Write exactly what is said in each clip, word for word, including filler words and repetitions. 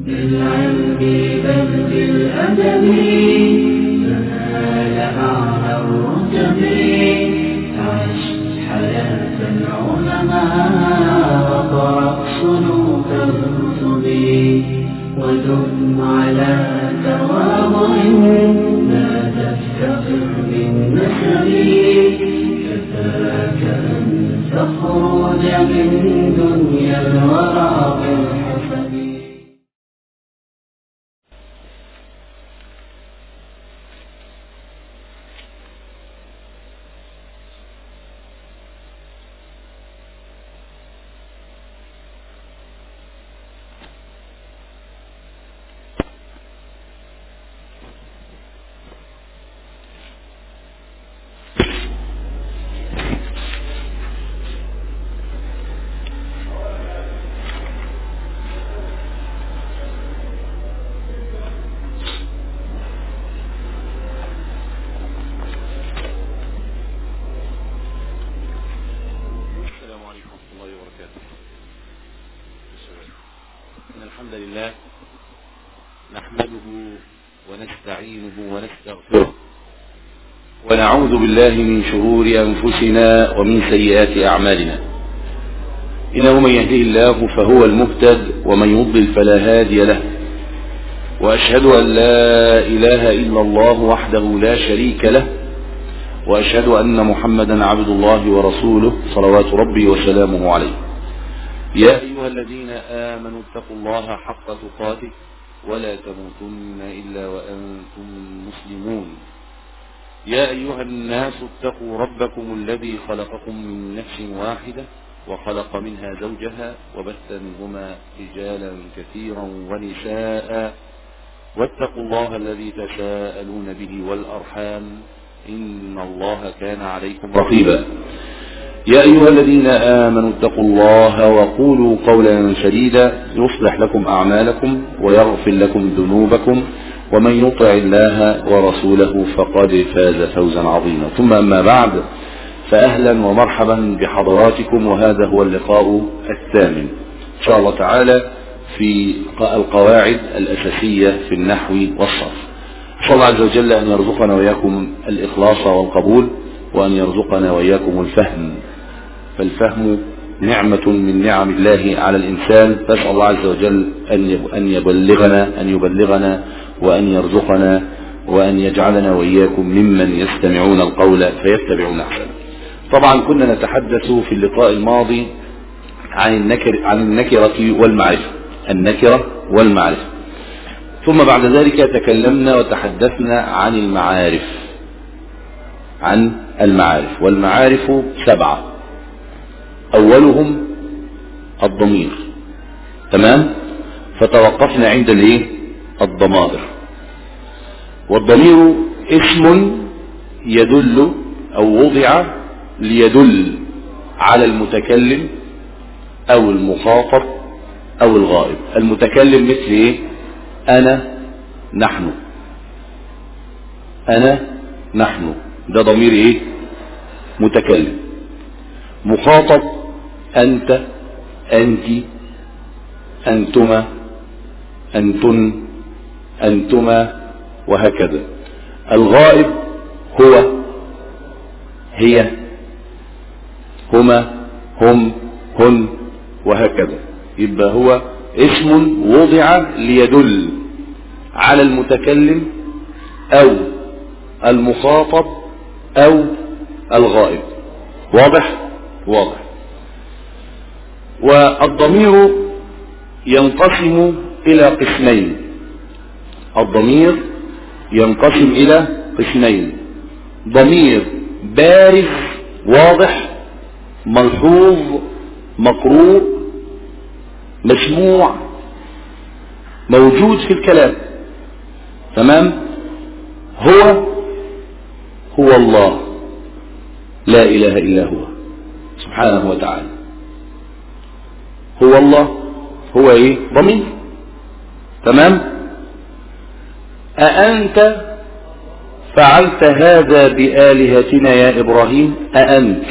بالعلم بل بالأدب تنال أعلى الرتب. عش حياة العلماء وقرأ صنوف الكتب ودم على تواضع لا تفتخر بالنسب. كفاك أن تخرج من دنيا الورى بالحسب. الحمد لله نحمده ونستعينه ونستغفره ونعوذ بالله من شرور أنفسنا ومن سيئات أعمالنا. إنه من يهده الله فهو المهتد ومن يضلل فلا هادي له. وأشهد أن لا إله إلا الله وحده لا شريك له، وأشهد أن محمدا عبد الله ورسوله صلوات ربي وسلامه عليه. يا أيها الذين آمنوا اتقوا الله حق تقاته ولا تموتن إلا وأنتم مسلمون. يا أيها الناس اتقوا ربكم الذي خلقكم من نفس واحدة وخلق منها زوجها وبث منهما رجالا كثيرا ونساء، واتقوا الله الذي تساءلون به والأرحام إن الله كان عليكم رقيبا. يا أيها الذين آمنوا اتقوا الله وقولوا قولا سديدا يصلح لكم أعمالكم ويغفر لكم ذنوبكم، ومن يطع الله ورسوله فقد فاز فوزا عظيما. ثم أما بعد، فأهلا ومرحبا بحضراتكم، وهذا هو اللقاء الثامن إن شاء الله تعالى في القواعد الأساسية في النحو والصرف. أسأل الله عز وجل أن يرزقنا وإياكم الإخلاص والقبول، وأن يرزقنا وإياكم الفهم، فالفهم نعمة من نعم الله على الإنسان. فأسأل الله عز وجل أن يبلغنا أن يبلغنا وأن يرزقنا وأن يجعلنا وإياكم ممن يستمعون القول فيتبعون أحسنه. طبعا كنا نتحدث في اللقاء الماضي عن النكر عن النكرة والمعرفة، النكرة والمعرفة، ثم بعد ذلك تكلمنا وتحدثنا عن المعارف، عن المعارف والمعارف سبعة، أولهم الضمير. تمام؟ فتوقفنا عند الايه؟ الضمائر. والضمير اسم يدل أو وضع ليدل على المتكلم أو المخاطب أو الغائب. المتكلم مثل ايه؟ أنا، نحن. أنا، نحن، ده ضمير ايه؟ متكلم. مخاطب أنت، أنت، أنتما، أنتن، أنتما، وهكذا. الغائب هو، هي، هما، هم، هن، وهكذا. يبقى هو اسم وضع ليدل على المتكلم أو المخاطب أو الغائب. واضح؟ واضح. والضمير ينقسم إلى قسمين. الضمير ينقسم إلى قسمين: ضمير بارز واضح ملحوظ مقروء مسموع موجود في الكلام. تمام؟ هو هو الله لا إله إلا هو سبحانه وتعالى. هو الله، هو ايه؟ ضمير. تمام؟ أأنت فعلت هذا بآلهتنا يا إبراهيم؟ أأنت،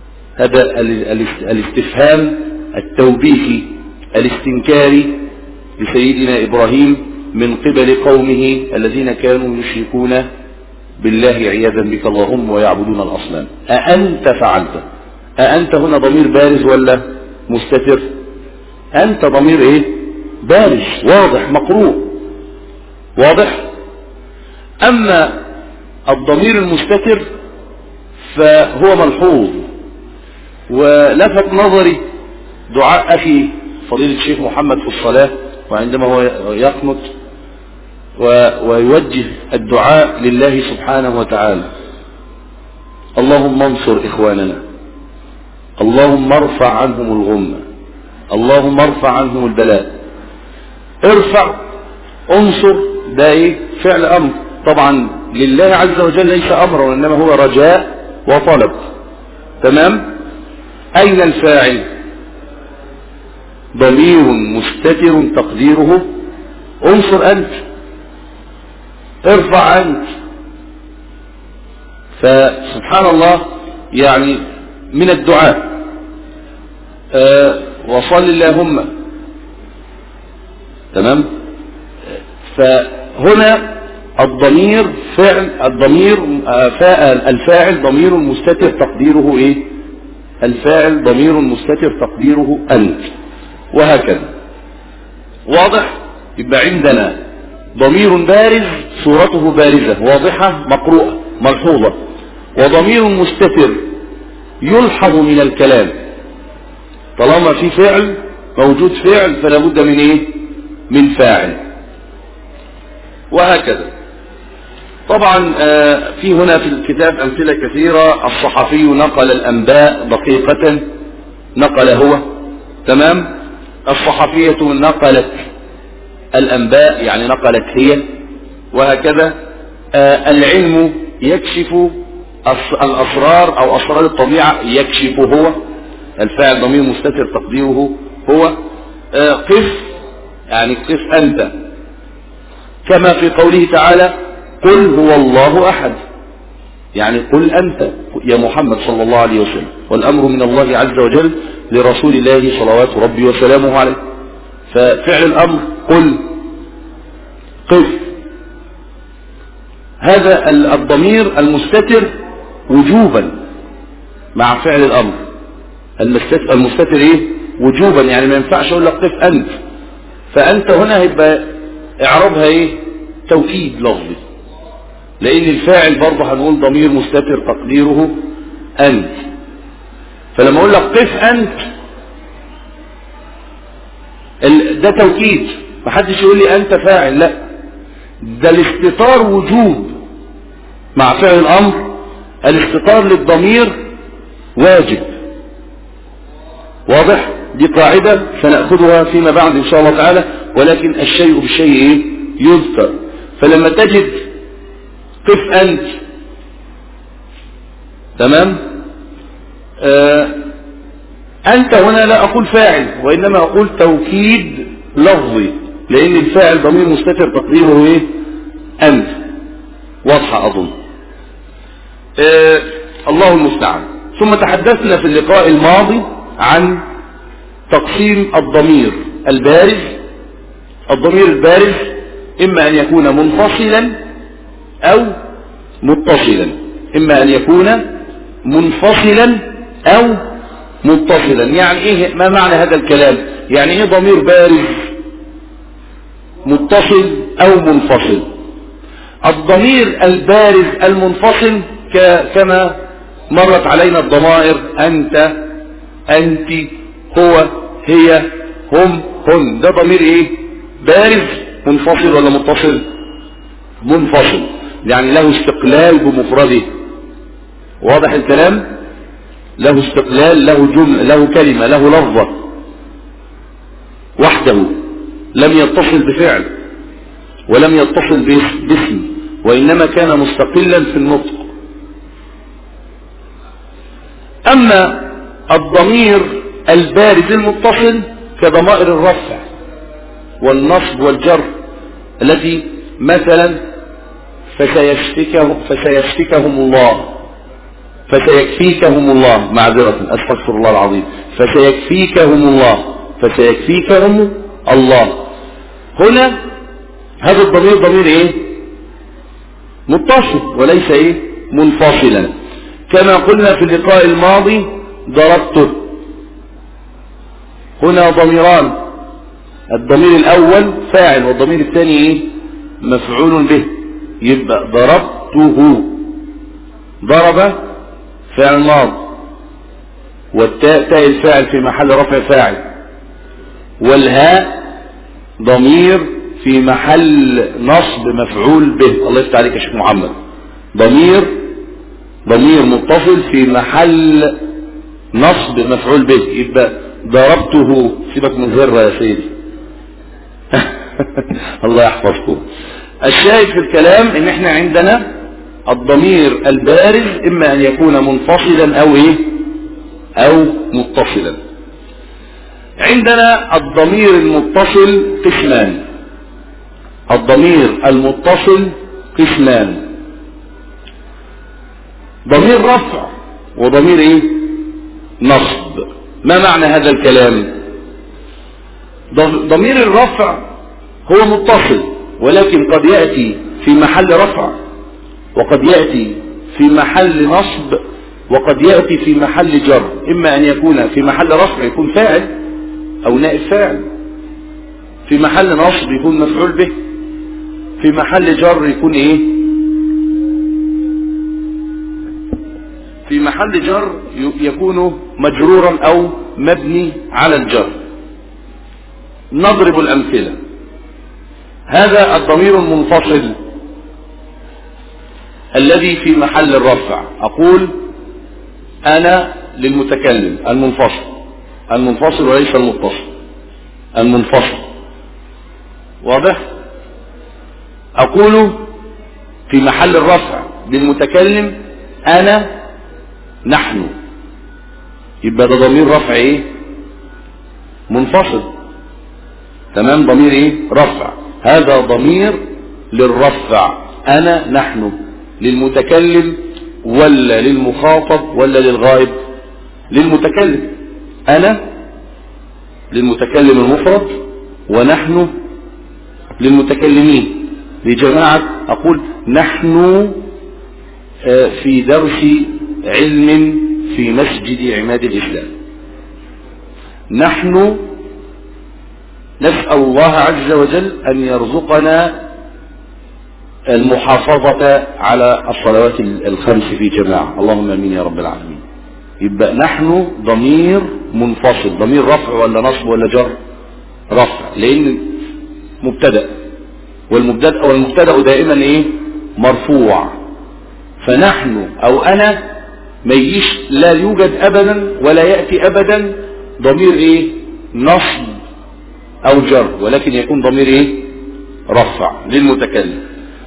هذا الاستفهام التوبيخي الاستنكاري لسيدنا إبراهيم من قبل قومه الذين كانوا يشركون بالله عياذا بك اللهم ويعبدون الأصنام. أأنت فعلت؟ أأنت هنا ضمير بارز ولا مستتر؟ أنت ضمير إيه؟ بارز واضح مقروء واضح. أما الضمير المستتر فهو ملحوظ. ولفت نظري دعاء أخي فضيلة الشيخ محمد في الصلاة وعندما هو يقنط ويوجه الدعاء لله سبحانه وتعالى: اللهم انصر إخواننا، اللهم ارفع عنهم الغمة، اللهم ارفع عنهم البلاء. ارفع انصر ده ايه؟ فعل امر طبعا لله عز وجل، ليس امرا وانما هو رجاء وطلب. تمام. اين الفاعل؟ ضمير مستتر تقديره انصر انت، ارفع انت. فسبحان الله يعني من الدعاء أه وصل اللهم. تمام. فهنا الضمير فعل الضمير الفاعل ضمير مستتر تقديره ايه؟ الفاعل ضمير مستتر تقديره انت، وهكذا. واضح؟ يبقى عندنا ضمير بارز صورته بارزة واضحة مقروءة ملحوظة، وضمير مستتر يلحظ من الكلام. طالما في فعل موجود فعل فلا بد من ايه؟ من فاعل، وهكذا. طبعا في هنا في الكتاب أمثلة كثيرة. الصحفي نقل الأنباء دقيقة، نقل هو. تمام. الصحفية نقلت الأنباء يعني نقلت هي، وهكذا. العلم يكشف الأسرار أو أسرار الطبيعة يكشف هو، الفاعل ضمير مستتر تقديره هو. قف يعني قف أنت، كما في قوله تعالى: قل هو الله أحد، يعني قل أنت يا محمد صلى الله عليه وسلم، والأمر من الله عز وجل لرسول الله صلوات ربي وسلامه عليه. ففعل الأمر قل، قف. هذا الضمير المستتر وجوبا مع فعل الأمر. المستتر ايه؟ وجوبا، يعني ما ينفعش اقول لك قف أنت، فأنت هنا هيبقى اعرابها ايه؟ توكيد لفظي، لأن الفاعل برضه هنقول ضمير مستتر تقديره أنت. فلما أقول لك قف أنت ده توكيد، محدش يقول لي أنت فاعل، لا، ده الاستتار وجوب مع فعل الأمر. الاستتار للضمير واجب. واضح؟ دي قاعدة سنأخذها فيما بعد إن شاء الله تعالى. ولكن الشيء بالشيء ايه؟ يذكر. فلما تجد قف أنت، تمام، آه أنت هنا لا أقول فاعل وإنما أقول توكيد لفظي، لأن الفاعل ضمير مستتر تقديره إيه؟ أنت. واضحة أظن. آه الله المستعان. ثم تحدثنا في اللقاء الماضي عن تقسيم الضمير البارز. الضمير البارز إما أن يكون منفصلا أو متصلا، إما أن يكون منفصلا أو متصلا. يعني إيه؟ ما معنى هذا الكلام؟ يعني إيه ضمير بارز متصل أو منفصل؟ الضمير البارز المنفصل كما مرت علينا الضمائر: أنت، أنت، هو، هي، هم، هن. ده ضمير إيه؟ بارز منفصل ولا متصل؟ منفصل، يعني له استقلال بمفرده. واضح الكلام؟ له استقلال، له جملة، له كلمة، له لفظة وحده، لم يتصل بفعل ولم يتصل باسم، وإنما كان مستقلا في النطق. أما الضمير البارز المتصل كضمائر الرفع والنصب والجر التي مثلا فسيشفكهم, فسيشفكهم الله، فسيكفيكهم الله، معذرة أستغفر الله العظيم، فسيكفيكهم الله، فسيكفيكهم الله. هنا هذا الضمير ضمير ايه؟ متصل وليس ايه؟ منفصلا، كما قلنا في اللقاء الماضي ضربته. هنا ضميران، الضمير الاول فاعل والضمير الثاني ايه؟ مفعول به. يبقى ضربته، ضرب فعل ماض، والتاء تاء الفاعل في محل رفع فاعل، والهاء ضمير في محل نصب مفعول به. الله يفتح عليك يا شيخ محمد. ضمير ضمير متصل في محل نصب مفعول به. يبقى ضربته، سيبك من غيرها يا سيدي. الله يحفظكم. الشاهد في الكلام ان احنا عندنا الضمير البارز اما ان يكون منفصلا او ايه او متصلا. عندنا الضمير المتصل قسمان. الضمير المتصل قسمان، ضمير رفع وضمير ايه؟ نصب. ما معنى هذا الكلام؟ ضمير الرفع هو متصل، ولكن قد يأتي في محل رفع، وقد يأتي في محل نصب، وقد يأتي في محل جر. إما أن يكون في محل رفع يكون فاعل أو نائب فاعل، في محل نصب يكون مفعول به، في محل جر يكون إيه؟ في محل جر يكون مجرورا أو مبني على الجر. نضرب الأمثلة. هذا الضمير المنفصل الذي في محل الرفع، أقول أنا للمتكلم المنفصل، المنفصل وليس المتصل، المنفصل. واضح؟ أقول في محل الرفع للمتكلم أنا نحن. يبقى ده ضمير رفع ايه؟ منفصل. تمام؟ ضمير ايه؟ رفع. هذا ضمير للرفع، أنا نحن، للمتكلم ولا للمخاطب ولا للغائب؟ للمتكلم. أنا للمتكلم المفرد، ونحن للمتكلمين لجماعة. أقول نحن في درس علم في مسجد عماد الإسلام. نحن نسأل الله عز وجل أن يرزقنا المحافظة على الصلوات الخمس في جماعة، اللهم امين يا رب العالمين. يبقى نحن ضمير منفصل. ضمير رفع ولا نصب ولا جر؟ رفع، لأن مبتدأ، والمبتدأ والمبتدأ دائما ايه؟ مرفوع. فنحن او انا ما يجيش، لا يوجد ابدا ولا يأتي ابدا ضمير ايه؟ نصب او جر، ولكن يكون ضمير ايه؟ رفع للمتكلم.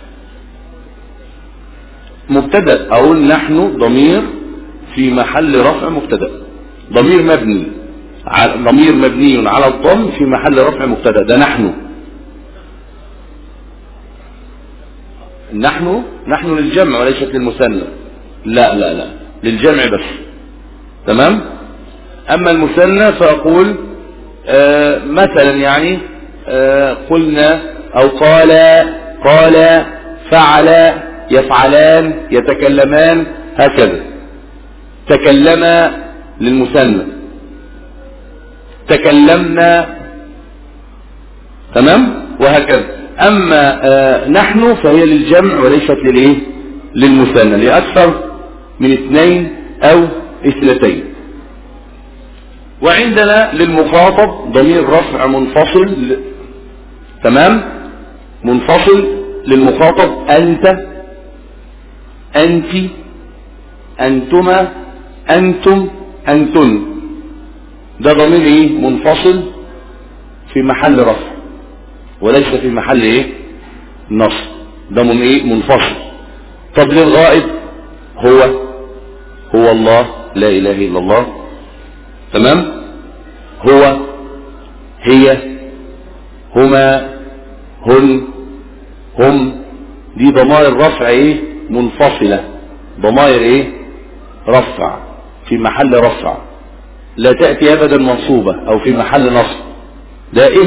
مبتدأ اقول نحن ضمير في محل رفع مبتدأ، ضمير مبني ضمير مبني على الضم في محل رفع مبتدأ، ده نحن. نحن نحن للجمع وليست للمثنى. لا لا لا للجمع بس. تمام؟ اما المثنى فاقول آه مثلا يعني آه قلنا او قال قال فعل يفعلان يتكلمان، هكذا. تكلم للمثنى، تكلمنا، تمام؟ وهكذا. اما آه نحن فهي للجمع وليست للايه؟ للمثنى، لاكثر من اثنين او اثنتين. وعندنا للمخاطب ضمير رفع منفصل، تمام؟ منفصل للمخاطب انت، انت، انتما، انتم، انتن. ده ضمير ايه؟ منفصل في محل رفع وليس في محل ايه؟ نصب. ده من ايه؟ منفصل. طب للغائب هو هو الله، لا اله الا الله، تمام؟ هو، هي، هما، هن، هم. دي ضمائر رفع ايه؟ منفصلة، ضمائر ايه؟ رفع في محل رفع، لا تأتي ابدا منصوبة او في محل نصب. دائما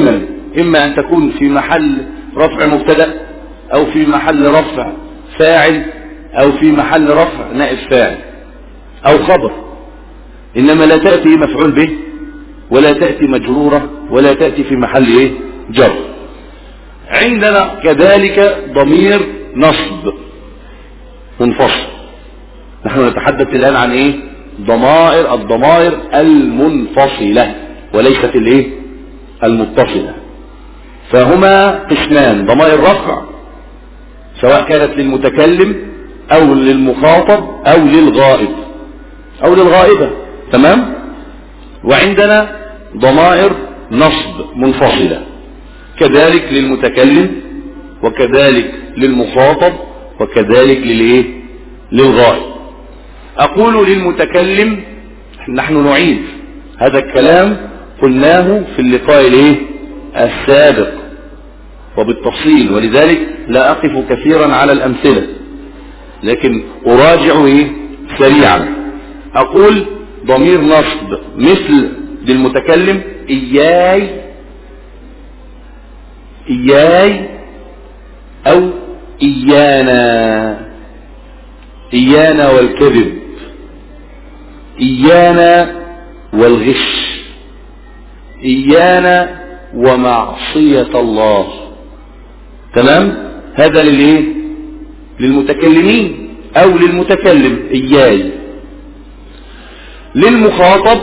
إما أن تكون في محل رفع مبتدأ أو في محل رفع فاعل أو في محل رفع نائب فاعل أو خبر، إنما لا تأتي مفعول به ولا تأتي مجرورة ولا تأتي في محل إيه؟ جر. عندنا كذلك ضمير نصب منفصل. نحن نتحدث الآن عن إيه؟ ضمائر الضمائر المنفصلة وليست الإيه؟ المتصلة. فهما قسمان: ضمائر رفع سواء كانت للمتكلم أو للمخاطب أو للغائب أو للغائبة، تمام؟ وعندنا ضمائر نصب منفصلة كذلك للمتكلم وكذلك للمخاطب وكذلك للإيه؟ للغائب. أقول للمتكلم، نحن نعيد هذا الكلام قلناه في اللقاء الإيه؟ السابق وبالتفصيل، ولذلك لا أقف كثيرا على الأمثلة لكن أراجع إيه؟ سريعا. أقول ضمير نصب مثل للمتكلم إياي إياي أو إيانا، إيانا والكذب، إيانا والغش، إيانا ومعصية الله، تمام؟ هذا للإيه؟ للمتكلمين أو للمتكلم إياي. للمخاطب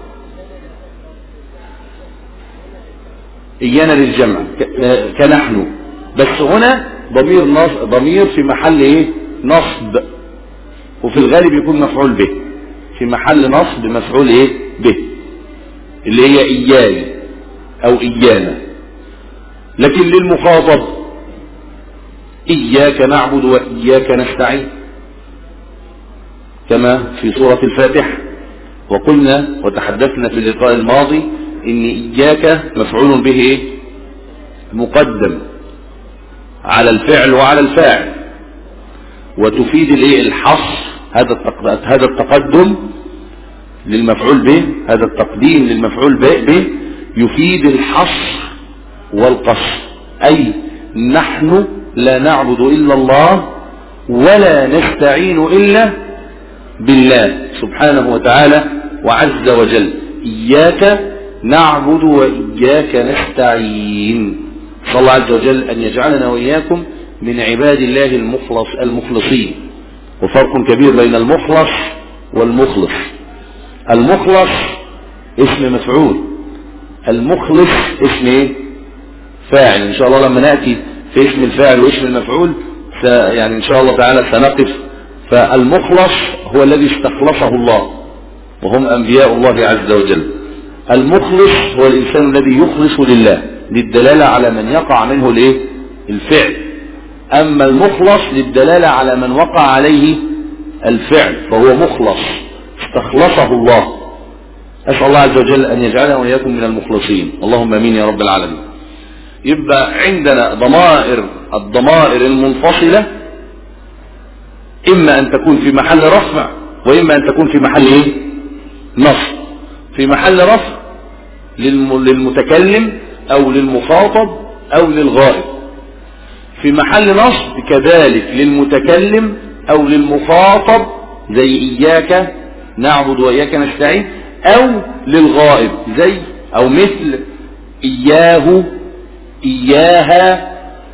إيانا للجمع كنحن، بس هنا ضمير نصب، ضمير في محل إيه؟ نصب، وفي الغالب يكون مفعول به، في محل نصب مفعول إيه؟ به، اللي هي إياي أو إيانا. لكن للمخاطب إياك نعبد وإياك نستعين كما في سورة الفاتحة. وقلنا وتحدثنا في اللقاء الماضي إن إياك مفعول به إيه؟ مقدم على الفعل وعلى الفاعل، وتفيد الإيه؟ الحصر. هذا هذا التقدم للمفعول به، هذا التقديم للمفعول به يفيد الحصر والقصر، أي نحن لا نعبد إلا الله ولا نستعين إلا بالله سبحانه وتعالى وعز وجل. إياك نعبد وإياك نستعين. صلى الله عز وجل أن يجعلنا وإياكم من عباد الله المخلص المخلصين. وفرق كبير بين المخلص والمخلص. المخلص اسم مفعول، المخلص اسم ايه؟ فاعل. ان شاء الله لما نأتي في اسم الفاعل واسم المفعول يعني ان شاء الله تعالى سنقف. فالمخلص هو الذي استخلصه الله وهم انبياء الله عز وجل. المخلص هو الانسان الذي يخلص لله للدلالة على من يقع منه الايه؟ الفعل. اما المخلص للدلالة على من وقع عليه الفعل فهو مخلص استخلصه الله. أسأل الله عز وجل أن يجعلنا وإياكم من المخلصين، اللهم امين يا رب العالمين. يبقى عندنا ضمائر الضمائر المنفصلة إما أن تكون في محل رفع وإما أن تكون في محل إيه؟ نصب. في محل رفع للمتكلم أو للمخاطب أو للغائب. في محل نصب كذلك للمتكلم أو للمخاطب زي إياك نعبد وإياك نستعين، أو للغائب زي أو مثل إياه إياها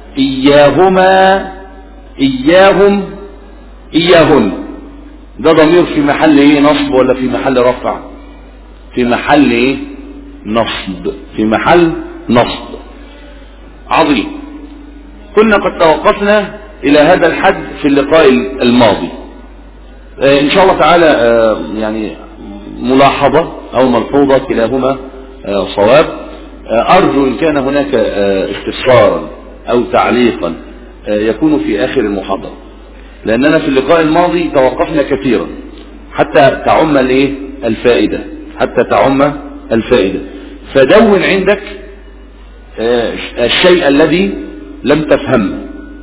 إياهما إياهم إياهن. ده ضمير في محل إيه؟ نصب ولا في محل رفع؟ في محل إيه؟ نصب، في محل نصب. عظيم. كنا قد توقفنا إلى هذا الحد في اللقاء الماضي. آه إن شاء الله تعالى آه يعني ملاحظة أو ملحوظة كلاهما آه صواب. آه أرجو إن كان هناك آه استفسارا أو تعليقا آه يكون في آخر المحاضرة، لأننا في اللقاء الماضي توقفنا كثيرا حتى تعم الإيه؟ الفائدة، حتى تعم الفائدة. فدون عندك آه الشيء الذي لم تفهمه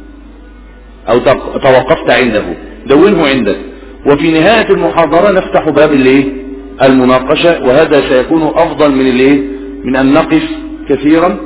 أو توقفت عنده، دونه عندك. وفي نهاية المحاضرة نفتح باب الايه؟ المناقشة، وهذا سيكون أفضل من الايه؟ من أن نقف كثيرا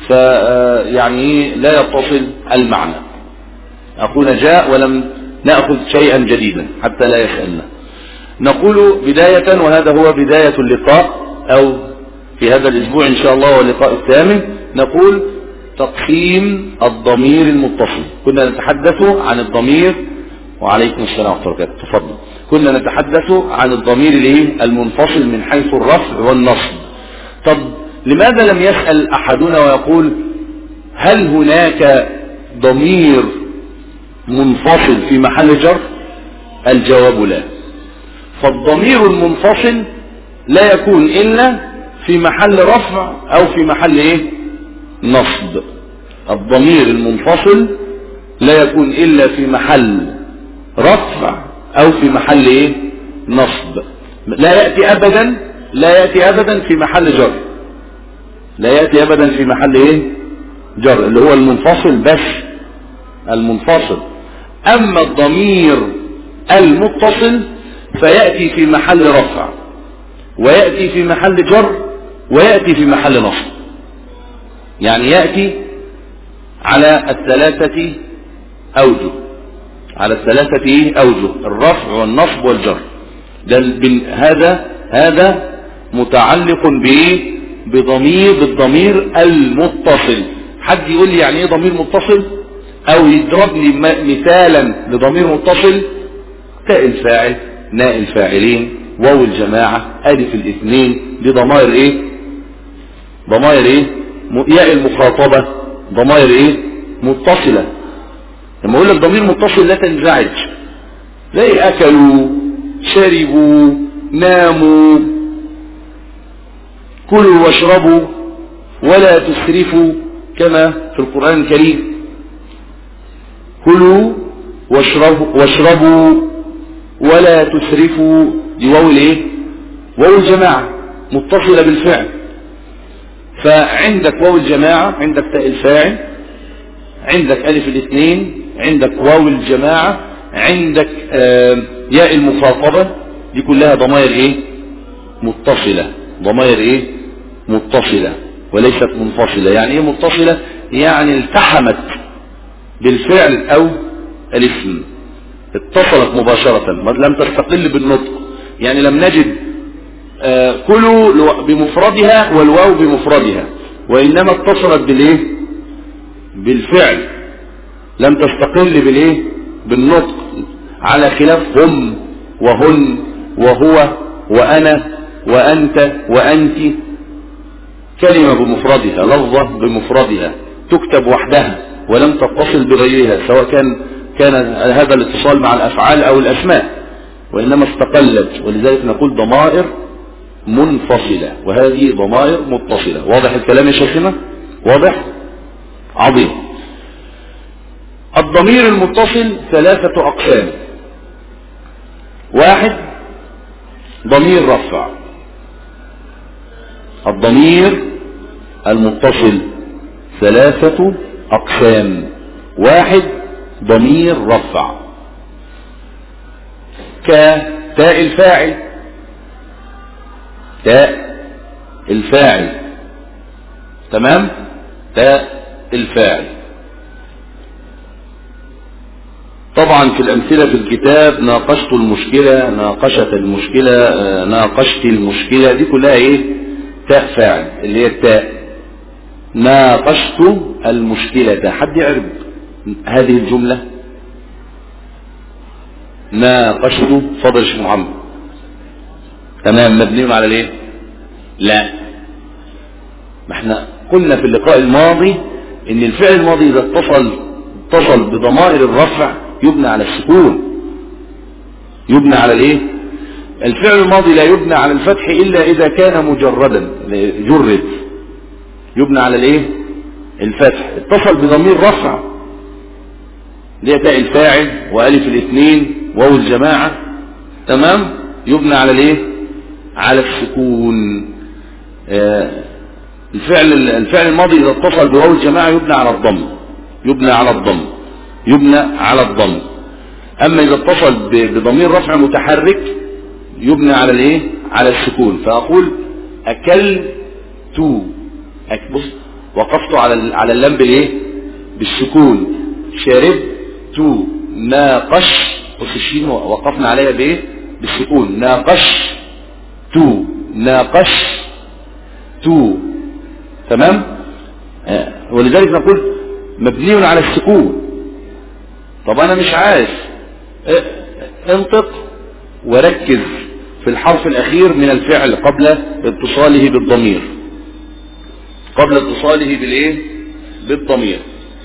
فيعني لا يتصل المعنى. أخونا جاء ولم نأخذ شيئا جديدا حتى لا يسألنا. نقول بداية، وهذا هو بداية اللقاء أو في هذا الأسبوع إن شاء الله واللقاء الثامن، نقول تقسيم الضمير المتصل. كنا نتحدث عن الضمير، وعليكم السلام ورحمة الله وبركاته، تفضل. كنا نتحدث عن الضمير المنفصل من حيث الرفع والنصب. طب لماذا لم يسأل أحدنا ويقول هل هناك ضمير منفصل في محل جر؟ الجواب لا. فالضمير المنفصل لا يكون إلا في محل رفع أو في محل إيه؟ نصب. الضمير المنفصل لا يكون إلا في محل رفع أو في محل إيه؟ نصب. لا يأتي أبدا لا يأتي أبدا في محل جر. لا يأتي أبدا في محل إيه؟ جر، اللي هو المنفصل بس، المنفصل. أما الضمير المتصل فيأتي في محل رفع، ويأتي في محل جر، ويأتي في محل نصب. يعني يأتي على الثلاثة أوجه، على الثلاثة أوجه، الرفع والنصب والجر. هذا هذا متعلق بإيه؟ بضمير بالضمير المتصل. حد يقول لي يعني ايه ضمير متصل، او يضرب لي مثالا لضمير متصل؟ تاء الفاعل، ناء الفاعلين، واو الجماعة، الف الاثنين، دي ضمائر ايه؟ ضمائر ايه؟ ياء المخاطبة، ضمائر ايه؟ متصلة. لما اقول لك ضمير متصل لا تنزعج، لا اكلوا، شربوا، ناموا، كلوا واشربوا ولا تسرفوا كما في القرآن الكريم. كلوا واشربوا, واشربوا ولا تسرفوا، دي واو الايه؟ واو الجماعة متصلة بالفعل. فعندك واو الجماعة، عندك تاء الفاعل، عندك الف الاثنين، عندك واو الجماعة، عندك ياء المخاطبة، دي كلها ضمائر ايه؟ متصلة. ضمائر ايه؟ متصلة وليست منفصلة. يعني ايه متصلة؟ يعني التحمت بالفعل او الاسم، اتصلت مباشرة، لم تستقل بالنطق. يعني لم نجد آه كلوا بمفردها والواو بمفردها، وانما اتصلت بالايه؟ بالفعل، لم تستقل بالايه؟ بالنطق، على خلاف هم وهن وهو وأنا وأنت وأنت. كلمة بمفردها، لفظة بمفردها، تكتب وحدها ولم تتصل بغيرها، سواء كان كان هذا الاتصال مع الأفعال أو الأسماء، وإنما استقلت. ولذلك نقول ضمائر منفصلة، وهذه ضمائر متصلة. واضح الكلام يا شيخنا؟ واضح؟ عظيم. الضمير المتصل ثلاثة أقسام. واحد، ضمير رفع. الضمير المتصل ثلاثة أقسام. واحد، ضمير رفع كتاء الفاعل، تاء الفاعل، تمام؟ تاء الفاعل. طبعا في الأمثلة في الكتاب ناقشت المشكلة، ناقشت المشكلة، ناقشت المشكلة، دي كلها ايه؟ تاء فاعل، اللي هي التاء. ناقشت المشكلة، حد يعرف هذه الجملة؟ ناقشت، فضل الشيخ محمد. تمام، مبني على الايه؟ لا، ما احنا قلنا في اللقاء الماضي ان الفعل الماضي اذا اتصل اتصل بضمائر الرفع يبنى على السكون، يبنى على الايه؟ الفعل الماضي لا يبنى على الفتح الا اذا كان مجردا، جرد، يبنى على الايه؟ الفتح. اتصل بضمير رفع، اللي هي تاء الفاعل والف الاثنين واو الجماعة، تمام؟ يبنى على الايه؟ على السكون. آه الفعل الفعل الماضي اذا اتصل بواو الجماعة يبنى على الضم، يبنى على الضم، يبنى على الضم. اما اذا اتصل بضمير رفع متحرك يبنى على الايه؟ على السكون. فاقول اكلت، بص، وقفت على على اللام بالايه؟ بالسكون. شربت ناقش الشين وقفنا عليها بايه؟ بالسكون. ناقش تو ناقش تو. تمام. آه. ولذلك نقول مبني على السكون. طب انا مش عارف، اه انطق وركز في الحرف الاخير من الفعل قبل اتصاله بالضمير، قبل اتصاله بالايه؟ بالضمير.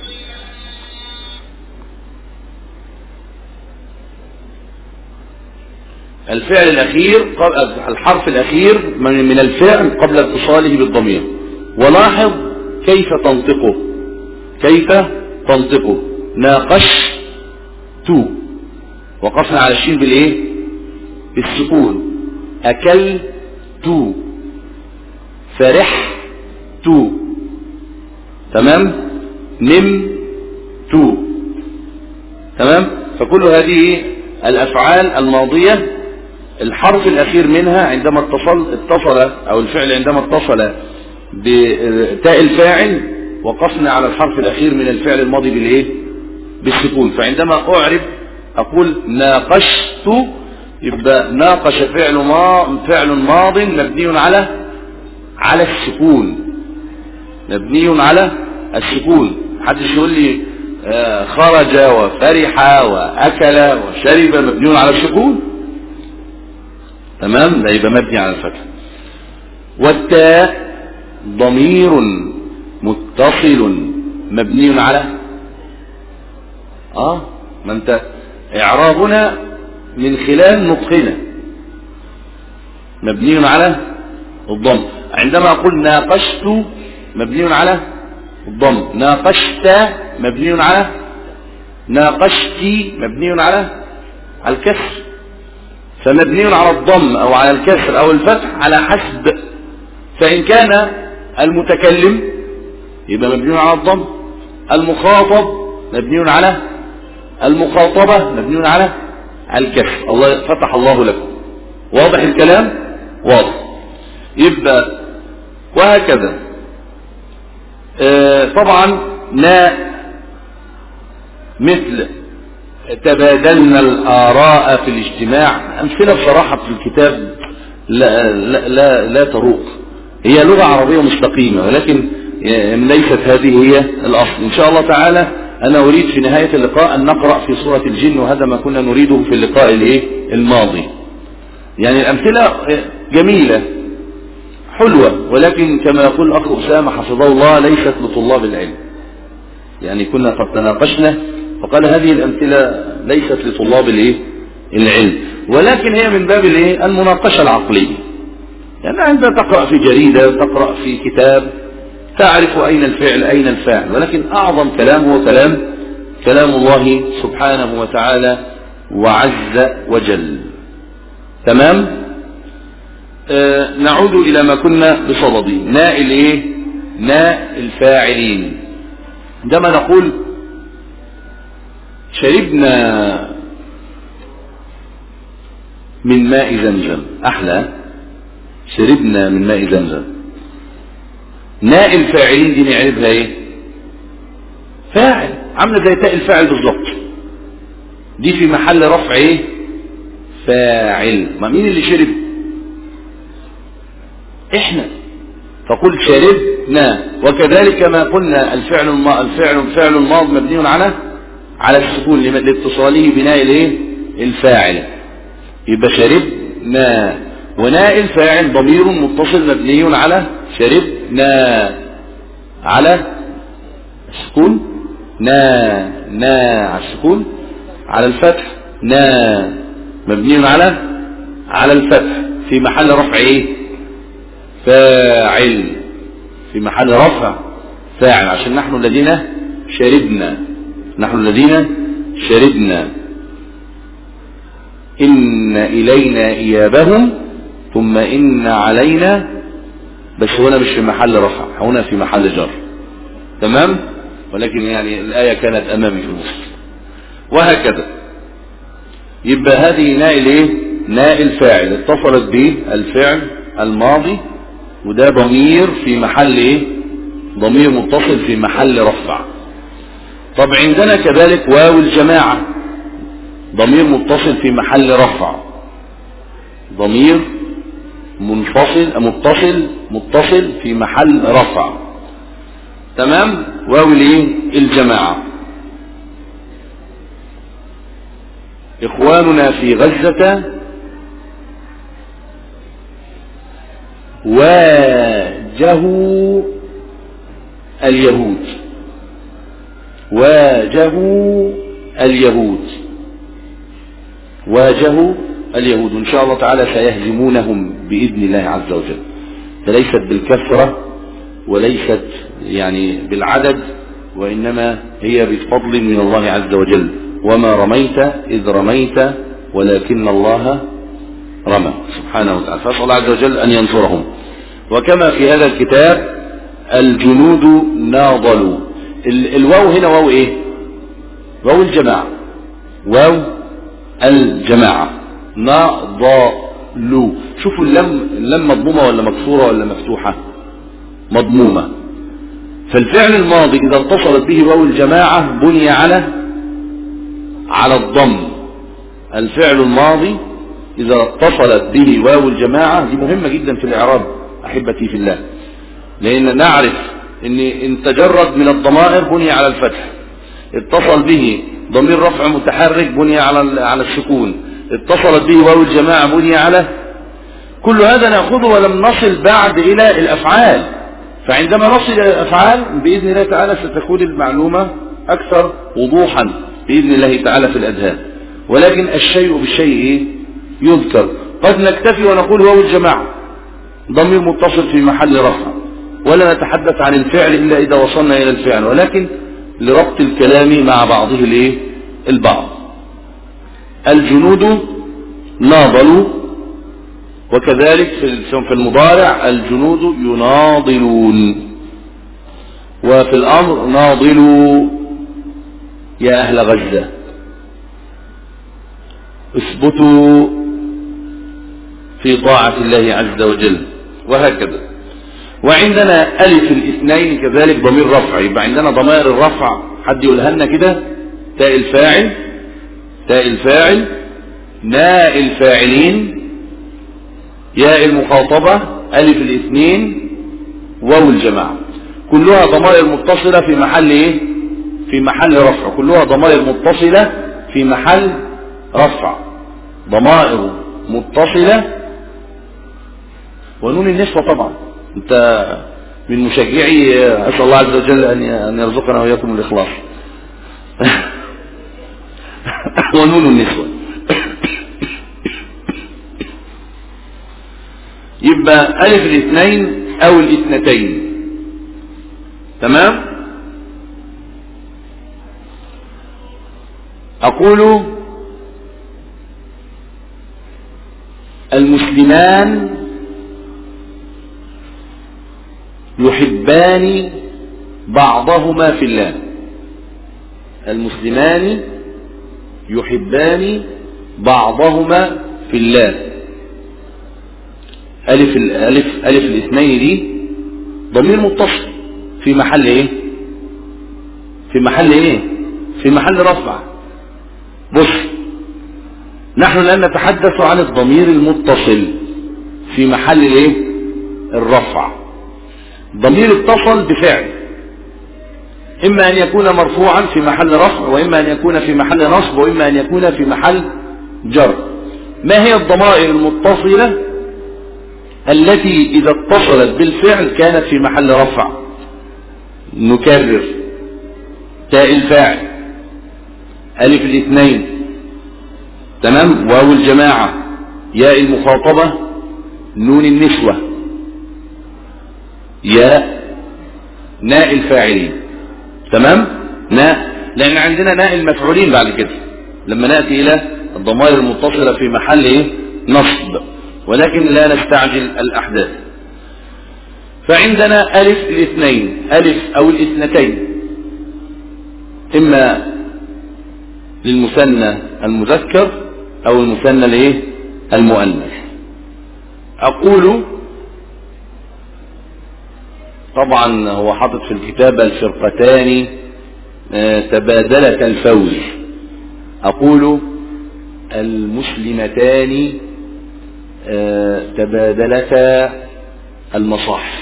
الفعل الاخير، الحرف الاخير من الفعل قبل اتصاله بالضمير. ولاحظ كيف تنطقه، كيف تنطقه. ناقش تو وقفنا على الشين بالايه؟ بالسكون. اكل تو فرح تو. تمام. نم تو. تمام. فكل هذه الافعال الماضية الحرف الاخير منها عندما اتصل اتصل او الفعل عندما اتصل بتاء الفاعل وقفنا على الحرف الاخير من الفعل الماضي بالايه؟ بالسكون. فعندما اعرب اقول ناقشت، يبقى ناقش فعل ما فعل ماض مبني على على السكون، مبني على السكون. محدش يقول لي آه خرج وفرح واكل وشرب، مبني على السكون. تمام. ده يبقى مبني على الفتح. والتاء ضمير متصل مبني على اه ما انت اعرابنا من خلال نطقنا مبني على الضم. عندما اقول ناقشت مبني على الضم، ناقشت مبني على، ناقشتي مبني على على الكسر. فمبني على الضم او على الكسر او الفتح على حسب. فان كان المتكلم يبقى مبني على الضم، المخاطب مبني على المخاطبة مبني على الكسر. الله فتح الله لكم. واضح الكلام؟ واضح. يبقى وهكذا. آه طبعا نا مثل تبادلنا الآراء في الاجتماع، أمثلة بصراحة في الكتاب لا, لا, لا, لا تروق. هي لغة عربية مستقيمة ولكن ليست هذه هي الأصل. إن شاء الله تعالى أنا أريد في نهاية اللقاء أن نقرأ في سورة الجن، وهذا ما كنا نريده في اللقاء الماضي. يعني الأمثلة جميلة حلوة، ولكن كما يقول الأخ أسامة حفظه الله ليست لطلاب العلم. يعني كنا قد تناقشنا فقال هذه الأمثلة ليست لطلاب العلم، ولكن هي من باب المناقشة العقلية. يعني عند تقرأ في جريدة، تقرأ في كتاب، تعرف أين الفعل أين الفاعل، ولكن أعظم كلام هو كلام كلام الله سبحانه وتعالى وعز وجل. تمام. آه نعود إلى ما كنا بصدده. ناء الايه؟ ناء الفاعلين. عندما نقول شربنا من ماء زمزم، أحلى شربنا من ماء زمزم. ناء الفاعلين دي نعرفها ايه؟ فاعل، عامله زي تاء الفاعل بالظبط. دي في محل رفع ايه؟ فاعل. ما مين اللي شرب؟ احنا. فقل شربنا. وكذلك ما قلنا الفعل الما الفعل الفعل الماض مبني على على السكون لاتصاله بناء الايه؟ الفاعل. يبقى شربنا. وناء الفاعل ضمير متصل مبني على شربنا على السكون. نا نا على السكون على الفتح. نا مبني على على الفتح في محل رفع ايه؟ فاعل. في محل رفع فاعل، عشان نحن الذين شربنا، نحن الذين شربنا. إن إلينا إيابهم ثم إن علينا، بس هنا مش في محل رفع، هنا في محل جر. تمام. ولكن يعني الآية كانت أمامي في النص. وهكذا. يبقى هذه ناء الايه؟ ناء الفاعل اتصلت به الفعل الماضي، وده ضمير في محل ايه؟ ضمير متصل في محل رفع. طب عندنا كذلك واو الجماعة ضمير متصل في محل رفع، ضمير منفصل متصل متصل في محل رفع. تمام. واو الايه الجماعة. إخواننا في غزة واجهوا اليهود، واجهوا اليهود، واجهوا اليهود. إن شاء الله تعالى سيهزمونهم بإذن الله عز وجل. فليست بالكثرة وليست يعني بالعدد، وإنما هي بفضل من الله عز وجل. وما رميت إذ رميت ولكن الله رمى سبحانه وتعالى. فأسأل الله عز وجل أن ينصرهم. وكما في هذا الكتاب الجنود ناضلوا. الواو هنا واو ايه؟ واو الجماعة، واو الجماعة. ناضلوا. شوفوا اللم، اللم مضمومة ولا مكسورة ولا مفتوحة؟ مضمومة. فالفعل الماضي إذا اتصلت به واو الجماعة بني على على الضم. الفعل الماضي إذا اتصلت به واو الجماعة، دي مهمة جدا في الإعراب أحبتي في الله، لأن نعرف إن إن تجرد من الضمائر بني على الفتح، اتصل به ضمير رفع متحرك بني على على السكون، اتصلت به واو الجماعة بني على. كل هذا نأخذه ولم نصل بعد إلى الأفعال. فعندما نصل إلى الأفعال بإذن الله تعالى ستكون المعلومة أكثر وضوحا بإذن الله تعالى في الأذهان. ولكن الشيء بالشيء يذكر. قد نكتفي ونقول واو الجماعة ضمير متصل في محل رفع، ولا نتحدث عن الفعل إلا إذا وصلنا إلى الفعل، ولكن لربط الكلام مع بعضه الايه البعض. الجنود ناضلوا، وكذلك في المضارع الجنود يناضلون، وفي الأمر ناضلوا يا أهل غزة، اثبتوا في طاعة الله عز وجل، وهكذا. وعندنا ألف الاثنين كذلك ضمير رفع. يبقى عندنا ضمائر الرفع، حد يقولها لنا كده؟ تاء الفاعل، تاء الفاعل، ناء الفاعلين، ياء المخاطبة، ألف الاثنين، واو الجماعة. كلها ضمائر متصلة في محل ايه؟ في محل رفع. كلها ضمائر متصلة في محل رفع. ضمائر متصلة. ونون النسوة طبعا. انت من مشجعي، اسال الله عز وجل ان يرزقنا واياكم الاخلاص. ونون النسوة. يبقى الف الاثنين او الاثنتين. تمام. اقول المسلمان يحبان بعضهما في الله. المسلمان يحبان بعضهما في الله. ألف الألف ألف الاثنين دي ضمير متصل في محل ايه؟ في محل ايه؟ في محل رفع. بص، نحن الآن نتحدث عن الضمير المتصل في محل الايه؟ الرفع. ضمير اتصل بفعل، إما أن يكون مرفوعا في محل رفع، وإما أن يكون في محل نصب، وإما أن يكون في محل جر. ما هي الضمائر المتصلة التي إذا اتصلت بالفعل كانت في محل رفع؟ نكرر: تاء الفاعل، ألف الاثنين، تمام، واو الجماعة، ياء المخاطبة، نون النسوة، ياء ناء الفاعلين. تمام. ناء، لأن عندنا ناء المفعولين بعد كده لما نأتي إلى الضمائر المتصلة في محل إيه؟ نصب، ولكن لا نستعجل الأحداث. فعندنا ألف الاثنين، ألف أو الاثنتين، إما للمثنى المذكر أو المثنى الإيه؟ المؤنث. أقول طبعا هو حاطط في الكتابة الفرقتان تبادلتا الفوز. أقول المسلمتان تبادلتا المصاحف.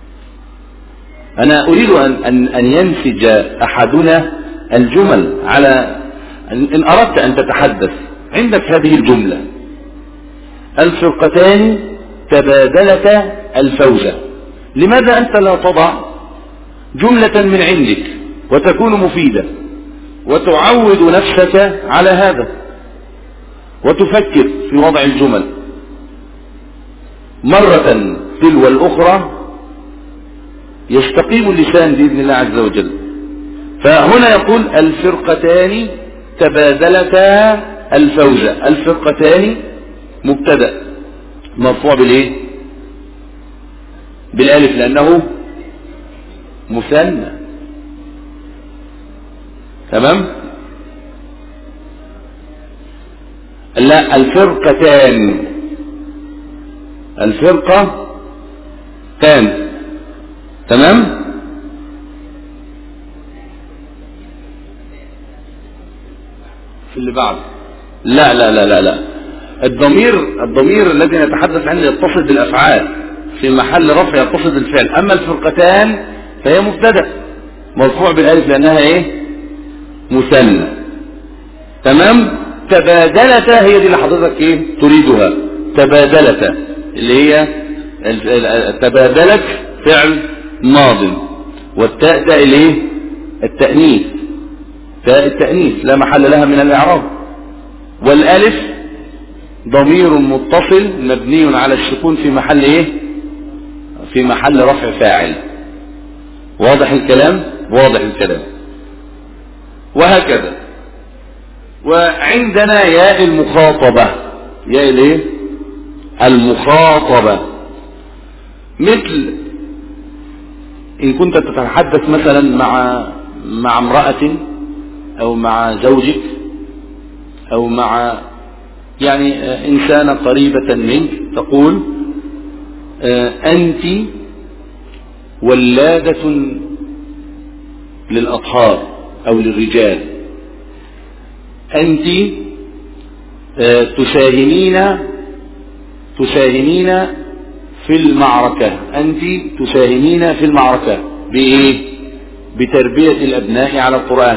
أنا أريد أن أن ينسج أحدنا الجمل على إن أردت أن تتحدث عندك هذه الجملة: الفرقتان تبادلتا الفوز. لماذا أنت لا تضع جملة من عندك وتكون مفيدة وتعود نفسك على هذا وتفكر في وضع الجمل مرة تلو الأخرى يستقيم اللسان بإذن الله عز وجل. فهنا يقول الفرقتان تبادلتا الفوز. الفرقتان مبتدأ مرفوع بالايه؟ بالالف لانه مثنى. تمام. لا، الفرقتان، الفرقة تان. تمام. في اللي بعد لا لا لا لا لا الضمير الضمير الذي نتحدث عنه يتصل بالافعال في محل رفع يتصل بالفعل. اما الفرقتان فهي مبتدأ مرفوع بالالف لانها ايه؟ مثنى. تمام. تبادلتا هي دي اللي حضرتك ايه تريدها. تبادلتا اللي هي تبادلت فعل ماض، والتاء ده الايه؟ التأنيث، تاء التأنيث لا محل لها من الاعراب. والالف ضمير متصل مبني على السكون في محل ايه؟ في محل رفع فاعل. واضح الكلام؟ واضح الكلام. وهكذا. وعندنا ياء المخاطبة، ياء الايه؟ المخاطبة، مثل ان كنت تتحدث مثلا مع مع امرأة او مع زوجك او مع يعني انسانة قريبة منك، تقول انت ولادة للاطهار او للرجال، انت تساهمين تساهمين في المعركة، انت تساهمين في المعركة بايه؟ بتربية الابناء على القرآن.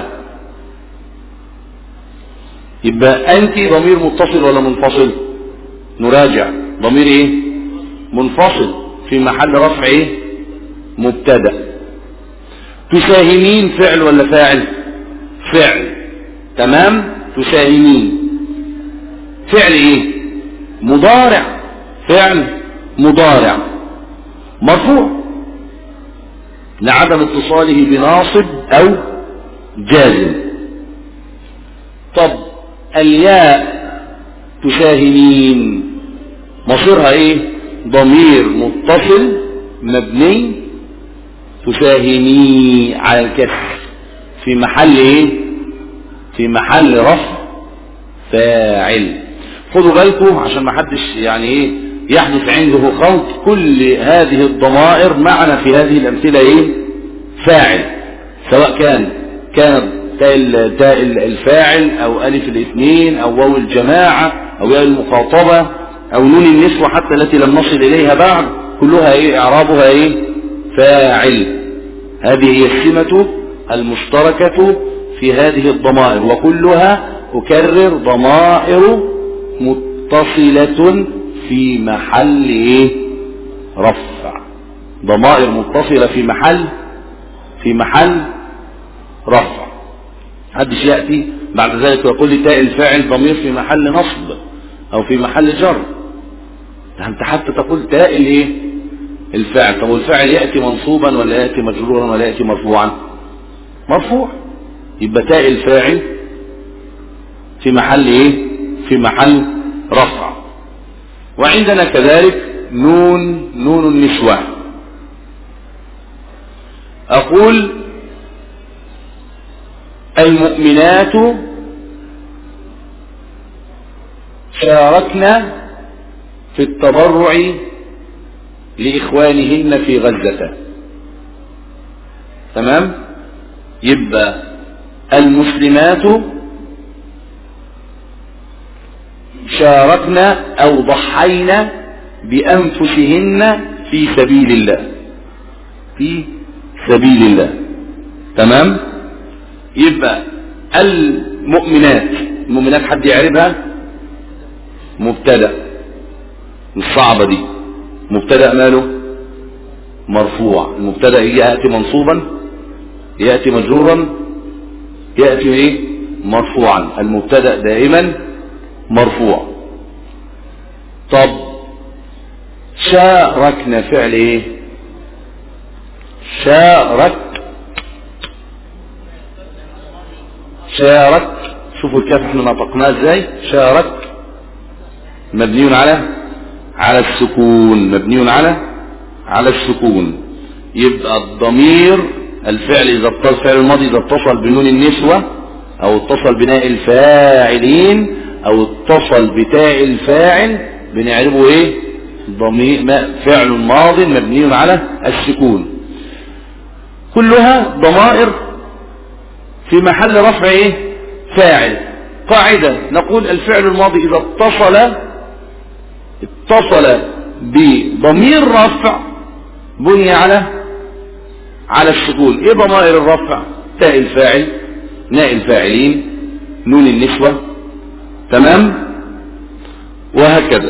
يبقى انت ضمير متصل ولا منفصل؟ نراجع. ضمير ايه؟ منفصل في محل رفع ايه؟ مبتدأ. تساهمين فعل ولا فاعل؟ فعل. تمام. تساهمين فعل ايه؟ مضارع. فعل مضارع مرفوع لعدم اتصاله بناصب او جازم. طب الياء تساهمين مصيرها ايه؟ ضمير متصل مبني تساهمي على الكسر في محل ايه؟ في محل رفع فاعل. خدوا بالكم عشان ما حدش يعني ايه يحدث عنده خلط. كل هذه الضمائر معنا في هذه الامثله ايه؟ فاعل، سواء كان كان تاء الفاعل او الف الاثنين او واو الجماعه او ياء المخاطبه او نون النسوه حتى التي لم نصل اليها بعد، كلها ايه؟ اعرابها ايه؟ فاعل. هذه هي السمه المشتركه في هذه الضمائر، وكلها اكرر ضمائر متصله في محل ايه؟ رفع. ضمائر متصله في محل في محل رفع. محدش ياتي بعد ذلك ويقول لي تاء الفاعل ضمير في محل نصب او في محل جر. انت حتى تقول تاء الايه؟ الفاعل. طب والفاعل ياتي منصوبا ولا ياتي مجرورا ولا ياتي مرفوعا؟ مرفوع. يبقى تاء الفاعل في محل ايه؟ في محل رفع. وعندنا كذلك نون نون النسوة. أقول المؤمنات شاركنا في التبرع لإخوانهن في غزة. تمام؟ يبقى المسلمات شاركنا أو ضحينا بأنفسهن في سبيل الله، في سبيل الله. تمام؟ يبقى المؤمنات، المؤمنات حد يعرفها؟ مبتدأ، مش صعبة دي. مبتدأ ماله؟ مرفوع. المبتدأ يأتي منصوبا، يأتي مجرورا، يأتي ايه؟ مرفوعا. المبتدأ دائما مرفوع. طب شاركنا فعل ايه؟ شارك، شارك. شوفوا الكاف احنا نطقناه ازاي. شارك مبني على على السكون، مبني على على السكون. يبقى الضمير الفعل اذا اتصل، فعل الماضي اذا اتصل بنون النسوة او اتصل بناء الفاعلين او اتصل بتاء الفاعل بنعرفه ايه؟ ضمير، فعل ماض مبني على السكون. كلها ضمائر في محل رفع ايه؟ فاعل. قاعدة نقول الفعل الماضي اذا اتصل اتصل بضمير رفع بني على على السكون. ايه ضمائر الرفع؟ تاء الفاعل، ناء الفاعلين، نون النسوة. تمام؟ وهكذا.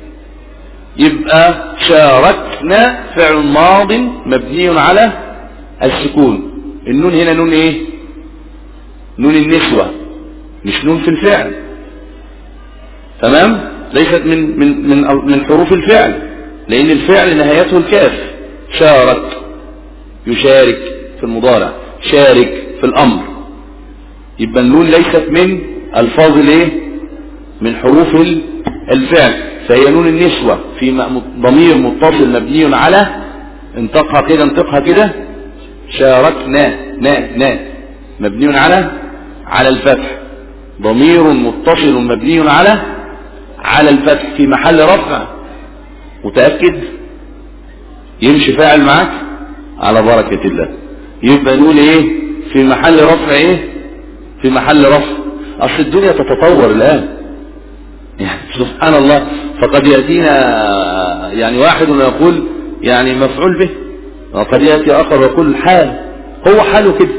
يبقى شاركنا فعل ماض مبني على السكون. النون هنا نون ايه؟ نون النسوة، مش نون في الفعل. تمام؟ ليست من من من من حروف الفعل، لان الفعل نهايته الكاف. شارك، يشارك في المضارع، شارك في الامر. يبقى النون ليست من الفاظ الايه؟ من حروف الفعل، فهي نون النسوة في ضمير متصل مبني على، انطقها كده، انطقها كده، شاركنا، نا نا مبني على على الفتح. ضمير متصل مبني على على الفتح في محل رفع. متأكد؟ يمشي فاعل معك على بركة الله. يبقى نقول ايه؟ في محل رفع ايه؟ في محل رفع. اصل الدنيا تتطور الان يعني سبحان الله. فقد يأتينا يعني واحد ويقول يعني مفعول به، وقد يأتي اخر ويقول حال، هو حاله كده،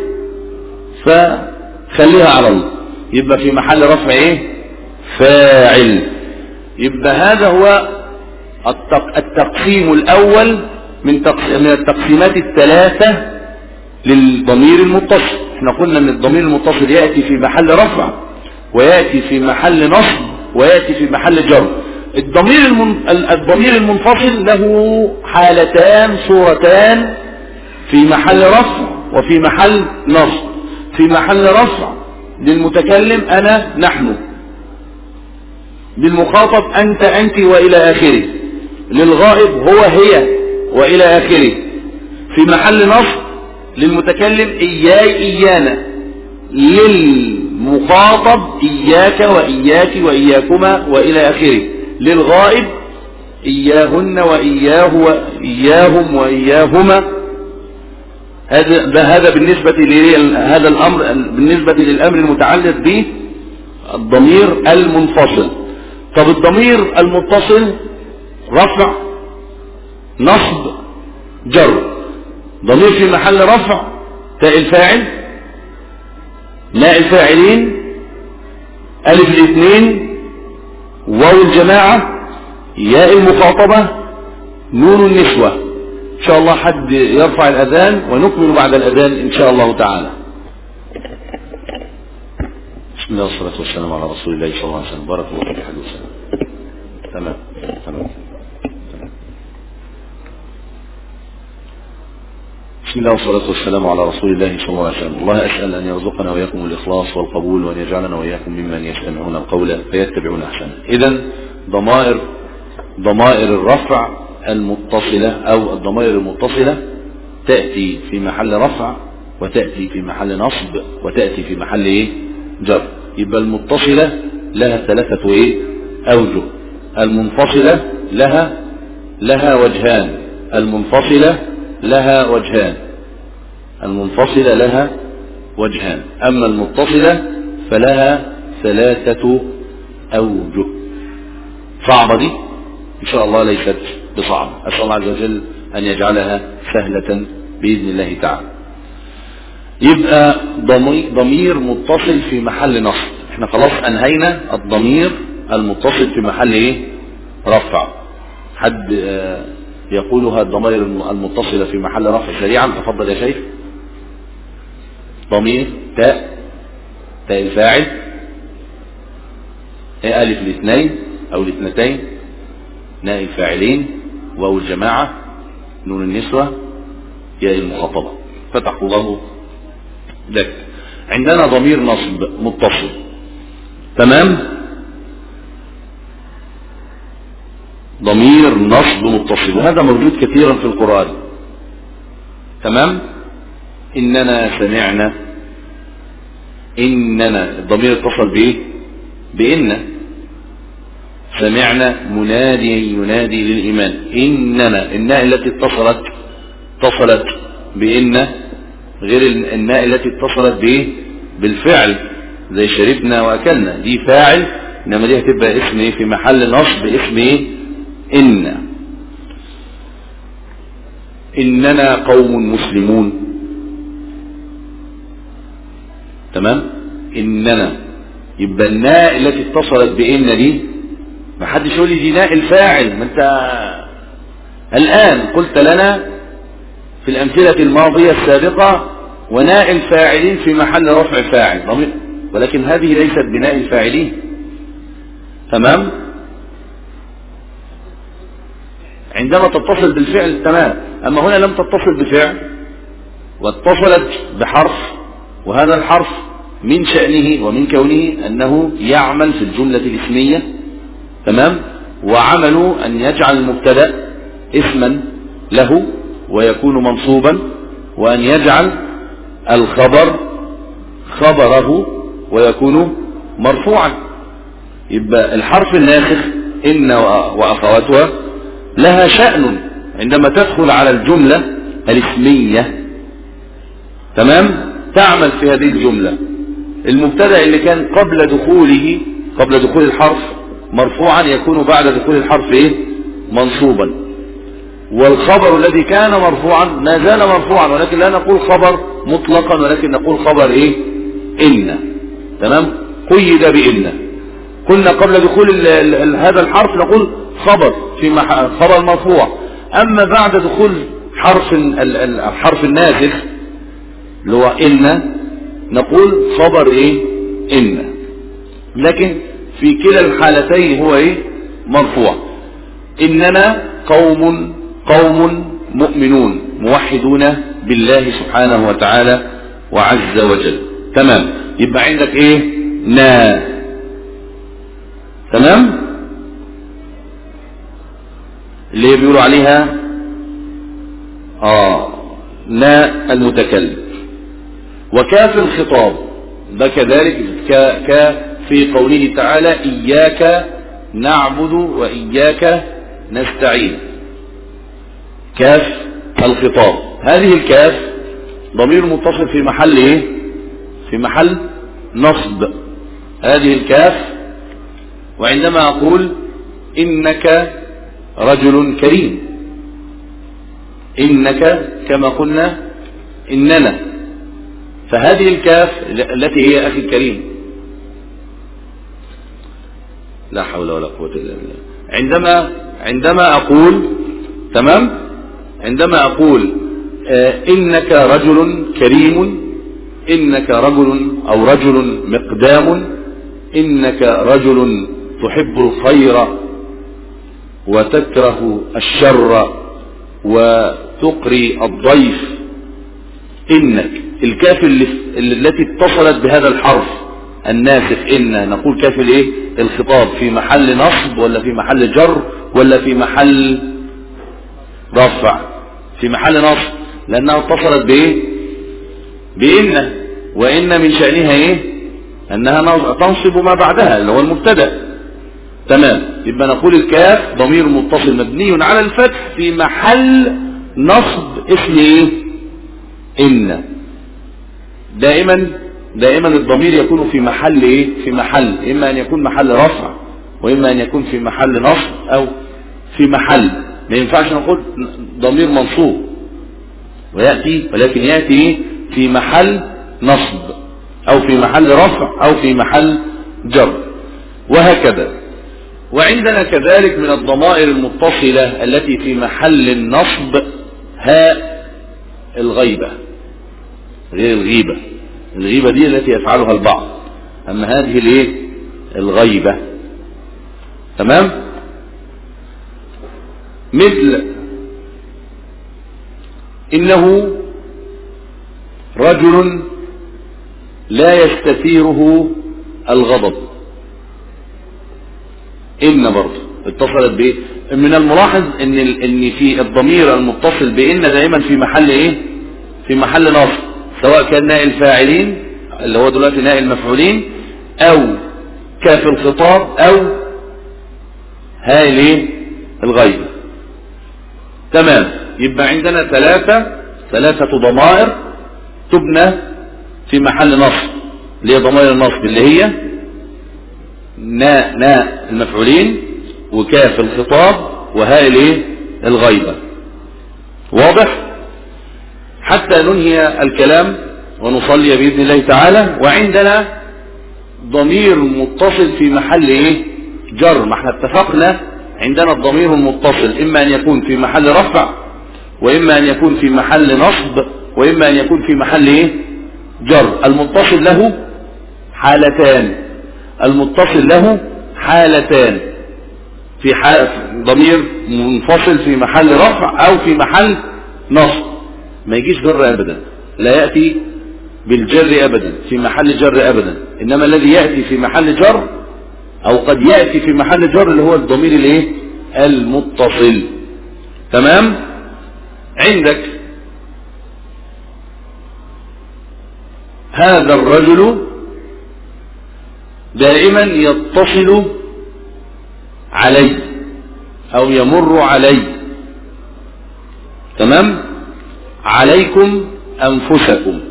فخليها على الله. يبقى في محل رفع ايه؟ فاعل. يبقى هذا هو التقسيم الاول من من التقسيمات الثلاثة للضمير المتصل. احنا قلنا ان الضمير المتصل يأتي في محل رفع، ويأتي في محل نصب، ويأتي في محل جر. الضمير الضمير المنفصل له حالتان، صورتان، في محل رفع وفي محل نصب. في محل رفع للمتكلم انا، نحن، للمخاطب انت، انت، والى اخره. للغائب هو، هي، والى اخره. في محل نصب للمتكلم اياي، ايانا. للمخاطب اياك واياك واياكما والى اخره. للغائب اياهن واياه واياهم واياهما. هذا هذا بالنسبة لهذا الامر، بالنسبة للامر المتعلق به الضمير المنفصل. طب الضمير المتصل رفع، نصب، جر. ضمير في محل رفع تاء الفاعل، ناء الفاعلين، الف الاثنين، واو الجماعة، ياء المخاطبة، نون النسوة. ان شاء الله حد يرفع الاذان ونكمل بعد الاذان ان شاء الله تعالى. بسم الله والصلاة والسلام على رسول الله صلى الله عليه وسلم. بارك الله فيك حديث. تمام تمام. بسم الله والصلاة والسلام على رسول الله صلى الله عليه وسلم. الله أسأل أن يرزقنا وإياكم الإخلاص والقبول، وأن يجعلنا وإياكم ممن يستمعون القول فيتبعون أحسنه. إذن ضمائر ضمائر الرفع المتصلة أو الضمائر المتصلة تأتي في محل رفع، وتأتي في محل نصب، وتأتي في محل إيه؟ جر. يبقى المتصلة لها ثلاثة إيه؟ أوجه. المنفصلة لها لها وجهان. المنفصلة لها وجهان. المنفصلة لها وجهان، أما المتصلة فلها ثلاثة أوجه. صعبة دي؟ إن شاء الله ليست بصعبة. أسأل الله عز وجل أن يجعلها سهلة بإذن الله تعالى. يبقى ضمير متصل في محل نصب. احنا خلاص أنهينا الضمير المتصل في محل ايه؟ رفع. حد يقولها الضمير المتصلة في محل رفع سريعا؟ تفضل يا شيخ. ضمير تاء، تاء الفاعل، ألف الاثنين أو الاثنتين، ناء الفاعلين، واو الجماعة، نون النسوة، ياء المخاطبة. فتح الله لك. عندنا ضمير نصب متصل، تمام؟ ضمير نصب متصل، وهذا موجود كثيرا في القرآن، تمام؟ إننا سمعنا، إننا الضمير اتصل بإيه؟ بإن. سمعنا مناديا ينادي للإيمان، إننا الناء التي اتصلت اتصلت بإن غير الناء التي اتصلت بإيه؟ بالفعل، زي شربنا وأكلنا، دي فاعل، إنما دي هتبقى اسم إيه؟ في محل نصب اسم إيه؟ إن. إننا قوم مسلمون، تمام؟ إننا يبقى الناء التي اتصلت بإن دي، ما حدش يقول لي دي ناء الفاعل، ما انت الآن قلت لنا في الأمثلة الماضية السابقة وناء الفاعلين في محل رفع فاعل، ولكن هذه ليست بناء الفاعلين، تمام؟ عندما تتصل بالفعل تمام، أما هنا لم تتصل بفعل واتصلت بحرف، وهذا الحرف من شأنه ومن كونه أنه يعمل في الجملة الاسمية، تمام؟ وعمله أن يجعل المبتدأ اسما له ويكون منصوبا، وأن يجعل الخبر خبره ويكون مرفوعا. يبقى الحرف الناسخ إن وأخواتها لها شأن عندما تدخل على الجملة الاسمية، تمام؟ تعمل في هذه الجملة. المبتدأ اللي كان قبل دخوله قبل دخول الحرف مرفوعا يكون بعد دخول الحرف ايه؟ منصوبا. والخبر الذي كان مرفوعا ما زال مرفوعا، ولكن لا نقول خبر مطلقا، ولكن نقول خبر ايه؟ إن، تمام؟ قيد بإن. قلنا قبل دخول ال ال ال هذا الحرف نقول خبر في خبر مرفوع، أما بعد دخول حرف الحرف الناسخ اللي هو إن نقول خبر إيه؟ إن. لكن في كلا الحالتين هو إيه؟ مرفوع. إننا قوم قوم مؤمنون موحدون بالله سبحانه وتعالى وعز وجل، تمام؟ يبقى عندك إيه؟ نا، تمام؟ اللي بيقولوا عليها آه نا المتكلم. وكاف الخطاب ده كذلك ك في قوله تعالى إياك نعبد وإياك نستعين، كاف الخطاب. هذه الكاف ضمير متصل في محل ايه؟ في محل نصب، هذه الكاف. وعندما أقول إنك رجل كريم، إنك كما قلنا إننا، فهذه الكاف التي هي أخي الكريم، لا حول ولا قوة إلا بالله. عندما عندما أقول، تمام؟ عندما أقول آه إنك رجل كريم، إنك رجل أو رجل مقدام، إنك رجل تحب الخير وتكره الشر وتقري الضيف، إنك الكاف اللي التي اتصلت بهذا الحرف الناسخ إن، نقول كاف الايه؟ الخطاب في محل نصب ولا في محل جر ولا في محل رفع؟ في محل نصب، لأنها اتصلت بإيه؟ بإن، وإن من شأنها إيه؟ أنها تنصب ما بعدها اللي هو المبتدأ، تمام؟ يبقى نقول الكاف ضمير متصل مبني على الفتح في محل نصب اسم إيه؟ إن. دائما دائما الضمير يكون في محل ايه؟ في محل، اما ان يكون محل رفع واما ان يكون في محل نصب او في محل. ما ينفعش نقول ضمير منصوب ويأتي، ولكن يأتي في محل نصب او في محل رفع او في محل جر وهكذا. وعندنا كذلك من الضمائر المتصلة التي في محل النصب هاء الغيبة غير الغيبة. الغيبة دي التي يفعلها البعض، أما هذه الايه؟ الغيبة. تمام؟ مثل إنه رجل لا يستثيره الغضب. إن برضه اتصلت بإيه؟ من الملاحظ إن إن في الضمير المتصل بإن دائما في محل إيه؟ في محل نصب، سواء كان نائب الفاعلين اللي هو دلوقتي نائب المفعولين، أو كاف الخطاب، أو هاء الايه؟ الغيبة. تمام. يبقى عندنا ثلاثة ثلاثة ضمائر تبنى في محل نصب، اللي هي ضمائر النصب اللي هي ناء ناء المفعولين وكاف الخطاب وهاء الايه؟ الغيبة. واضح؟ حتى ننهي الكلام ونصلي بإذن الله تعالى. وعندنا ضمير متصل في محل ايه؟ جر. ما احنا اتفقنا عندنا الضمير المتصل اما ان يكون في محل رفع واما ان يكون في محل نصب واما ان يكون في محل ايه؟ جر. المتصل له حالتان المتصل له حالتان في حال ضمير منفصل في محل رفع او في محل نصب. ما يجيش جر ابدا، لا يأتي بالجر ابدا في محل جر ابدا، انما الذي يأتي في محل جر او قد يأتي في محل جر اللي هو الضمير الايه؟ المتصل. تمام؟ عندك هذا الرجل دائما يتصل علي او يمر علي. تمام؟ عليكم انفسكم.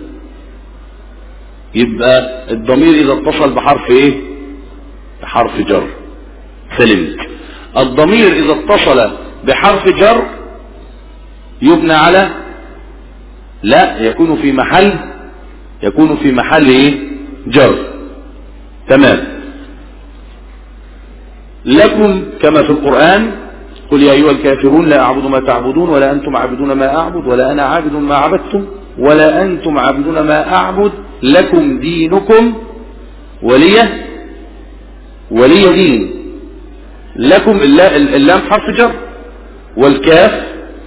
يبقى الضمير اذا اتصل بحرف ايه؟ بحرف جر سلمت. الضمير اذا اتصل بحرف جر يبنى على لا يكون في محل يكون في محل ايه؟ جر. تمام. لكم كما في القرآن قل يا أيها الكافرون لا أعبد ما تعبدون ولا أنتم عابدون ما أعبد ولا أنا عابد ما عبدتم ولا أنتم عابدون ما أعبد لكم دينكم ولي ولي دين. لكم اللام حرف جر والكاف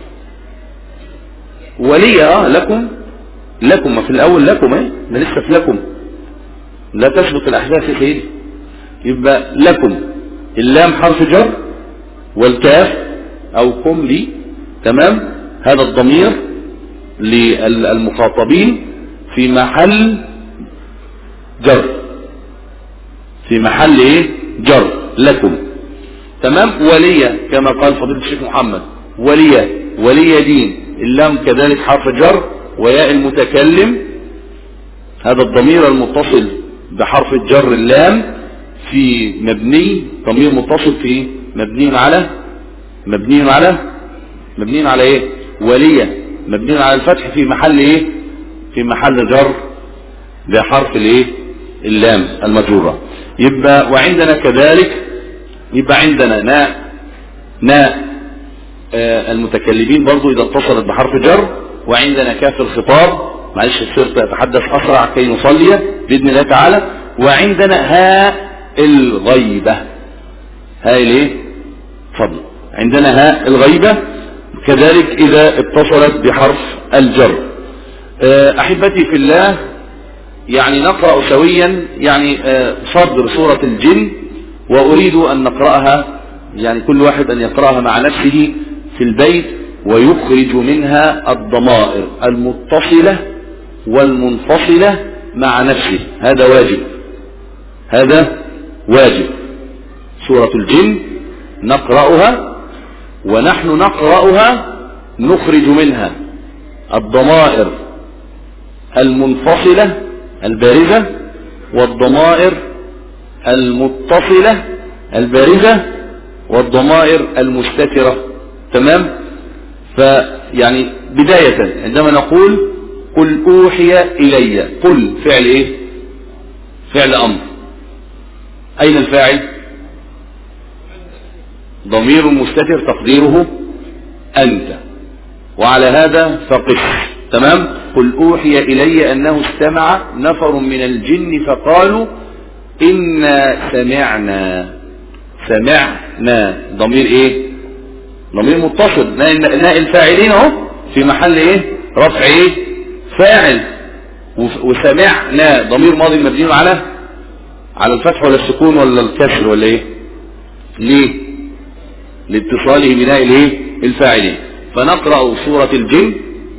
ولي اه لكم لكم ما في الأول لكم ايه ده لسه في لكم لا تسبق الأحداث يا سيدي. يبقى لكم اللام حرف جر والكاف أو كم لي. تمام؟ هذا الضمير للمخاطبين في محل جر في محل ايه؟ جر لكم. تمام؟ ولي كما قال فضيلة الشيخ محمد ولي ولي دين. اللام كذلك حرف جر وياء المتكلم. هذا الضمير المتصل بحرف الجر اللام في مبني ضمير متصل في مبني على مبني على مبني على ايه؟ ولي مبني على الفتح في محل ايه؟ في محل جر بحرف الايه؟ اللام المجرورة. يبقى وعندنا كذلك يبقى عندنا ناء ناء آه المتكلمين برضو اذا اتصلت بحرف جر. وعندنا كاف الخطاب معلش صرت اتحدث اسرع كي نصلي باذن الله تعالى. وعندنا هاء الغيبة هاء الايه؟ فضل. عندنا هاء الغيبة كذلك اذا اتصلت بحرف الجر. احبتي في الله، يعني نقرأ سويا يعني صدر سورة الجن، واريد ان نقرأها يعني كل واحد ان يقرأها مع نفسه في البيت ويخرج منها الضمائر المتصلة والمنفصلة مع نفسه. هذا واجب هذا واجب. سورة الجن نقرأها ونحن نقرأها نخرج منها الضمائر المنفصلة البارزة والضمائر المتصلة البارزة والضمائر المستترة. تمام؟ فيعني بداية عندما نقول قل أوحي إلي، قل فعل إيه؟ فعل أمر. أين الفاعل؟ ضمير مستتر تقديره أنت، وعلى هذا فقس. تمام؟ قل أوحي إلي أنه استمع نفر من الجن فقالوا إنا سمعنا. سمعنا ضمير إيه؟ ضمير متصل، ناء الفاعلين اهو في محل إيه؟ رفع إيه؟ فاعل. وسمعنا ضمير ماضي مبني على على الفتح ولا السكون ولا الكسر ولا إيه؟ ليه؟ لاتصاله بناء الإيه؟ الفاعلين. فنقرأ سورة الجن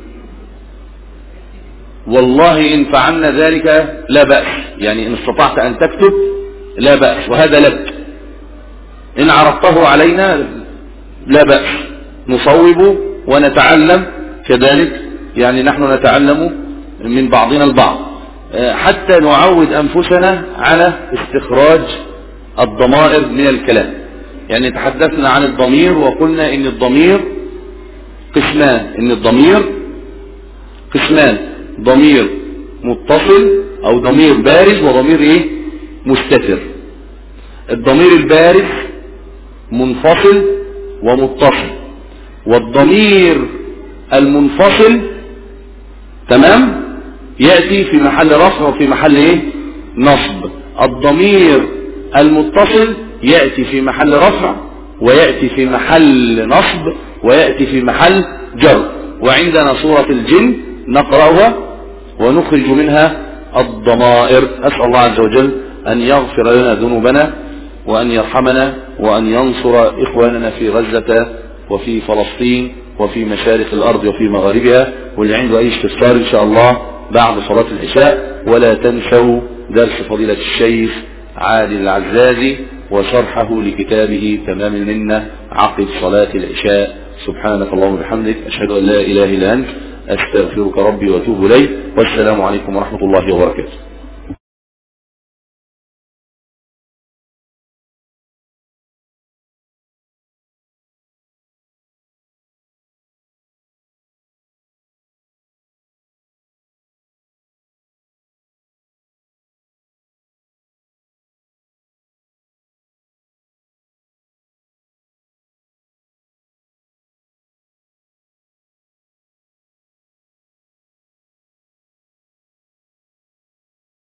والله إن فعلنا ذلك لا بأس، يعني إن استطعت أن تكتب لا بأس، وهذا لك. إن عرضته علينا لا بأس، نصوب ونتعلم كذلك، يعني نحن نتعلم من بعضنا البعض حتى نعود أنفسنا على استخراج الضمائر من الكلام. يعني تحدثنا عن الضمير وقلنا إن الضمير قسمان، إن الضمير قسمان، ضمير متصل أو ضمير بارز وضمير إيه؟ مستتر. الضمير البارز منفصل ومتصل، والضمير المنفصل تمام يأتي في محل رفع وفي محل إيه؟ نصب. الضمير المتصل يأتي في محل رفع ويأتي في محل نصب ويأتي في محل جر. وعندنا سورة الجن نقرأها ونخرج منها الضمائر. أسأل الله عز وجل أن يغفر لنا ذنوبنا وأن يرحمنا وأن ينصر إخواننا في غزة وفي فلسطين وفي مشارق الأرض وفي مغاربها. واللي عنده أي استفسار إن شاء الله بعد صلاة العشاء. ولا تنسوا درس فضيلة الشيخ عادل العزازي وشرحه لكتابه تمام المنة عقب صلاة العشاء. سبحانك اللهم وبحمدك، أشهد أن لا إله إلا أنت، أستغفرك ربي وأتوب إليك، والسلام عليكم ورحمة الله وبركاته.